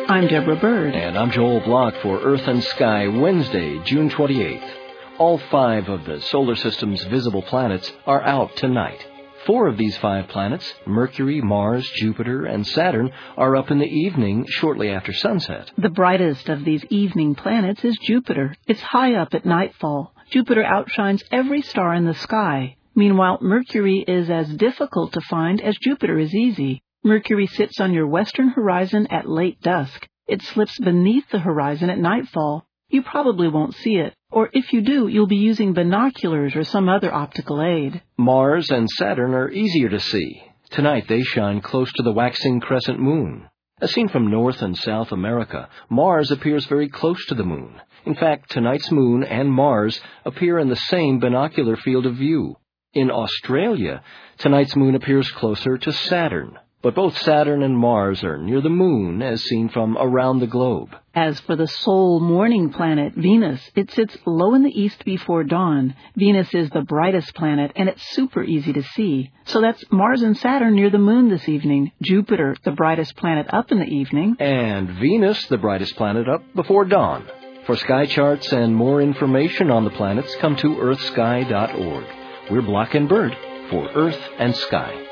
I'm Deborah Bird. And I'm Joel Block for Earth and Sky, Wednesday, June 28th. All 5 of the solar system's visible planets are out tonight. 4 of these 5 planets, Mercury, Mars, Jupiter, and Saturn, are up in the evening shortly after sunset. The brightest of these evening planets is Jupiter. It's high up at nightfall. Jupiter outshines every star in the sky. Meanwhile, Mercury is as difficult to find as Jupiter is easy. Mercury sits on your western horizon at late dusk. It slips beneath the horizon at nightfall. You probably won't see it, or if you do, you'll be using binoculars or some other optical aid. Mars and Saturn are easier to see. Tonight they shine close to the waxing crescent moon. As seen from North and South America, Mars appears very close to the moon. In fact, tonight's moon and Mars appear in the same binocular field of view. In Australia, tonight's moon appears closer to Saturn. But both Saturn and Mars are near the moon as seen from around the globe. As for the sole morning planet, Venus, it sits low in the east before dawn. Venus is the brightest planet, and it's super easy to see. So that's Mars and Saturn near the moon this evening, Jupiter, the brightest planet, up in the evening, and Venus, the brightest planet, up before dawn. For sky charts and more information on the planets, come to earthsky.org. We're Block and Bird for Earth and Sky.